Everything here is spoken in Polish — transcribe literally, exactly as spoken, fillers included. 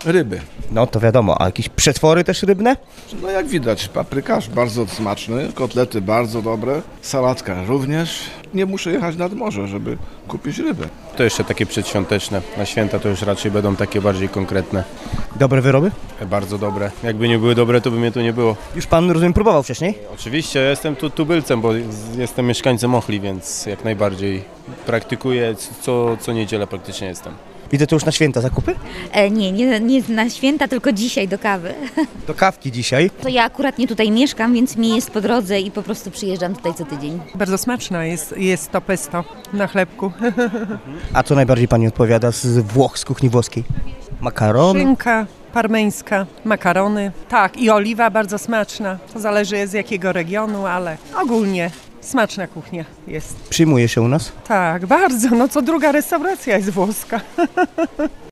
Ryby. No to wiadomo, a jakieś przetwory też rybne? No jak widać, paprykarz bardzo smaczny, kotlety bardzo dobre, sałatka również. Nie muszę jechać nad morze, żeby kupić rybę. To jeszcze takie przedświąteczne. Na święta to już raczej będą takie bardziej konkretne. Dobre wyroby? Bardzo dobre. Jakby nie były dobre, to by mnie tu nie było. Już pan, rozumiem, próbował wcześniej? Oczywiście, ja jestem tu tubylcem, bo jestem mieszkańcem Ochli, więc jak najbardziej praktykuję. Co, co niedzielę praktycznie jestem. Widzę to już na święta zakupy? E, nie, nie, nie na święta, tylko dzisiaj do kawy. Do kawki dzisiaj. To ja akurat nie tutaj mieszkam, więc mi jest po drodze i po prostu przyjeżdżam tutaj co tydzień. Bardzo smaczna jest, jest to pesto na chlebku. A co najbardziej pani odpowiada z Włoch, z kuchni włoskiej? Makaron? Szynka parmeńska, makarony. Tak, i oliwa bardzo smaczna. To zależy z jakiego regionu, ale ogólnie smaczna kuchnia jest. Przyjmuje się u nas? Tak, bardzo. No co druga restauracja jest włoska.